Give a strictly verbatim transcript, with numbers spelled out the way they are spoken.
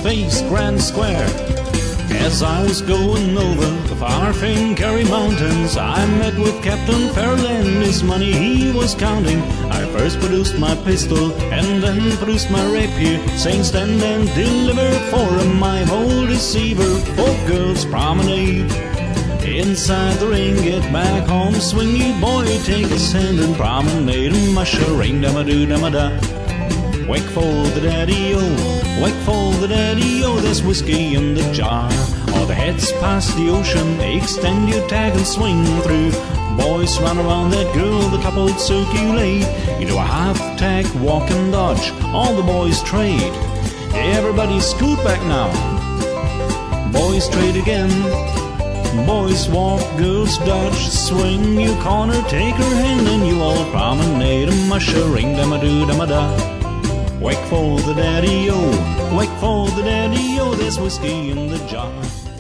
face, grand square. As I was going over the far-famed Kerry Mountains, I met with Captain Farrell and his money he was counting. I first produced my pistol and then produced my rapier, saying stand and deliver for my old deceiver. Four girls promenade inside the ring, get back home, swingy boy, take his hand and promenade and musher ring, dama-doo, dama-da. Wake for the daddy-o, wake for the daddy-o, there's whiskey in the jar. Or the heads past the ocean, extend your tag and swing through. Boys run around that girl, the couple circulate. You do a half-tack, walk and dodge, all the boys trade. Everybody scoot back now, boys trade again. Boys walk, girls dodge, swing your corner, take her hand, and you all promenade and musher ring, dama-doo, dama-da. Wake for the daddy-o, wake for the daddy-o, there's whiskey in the jar.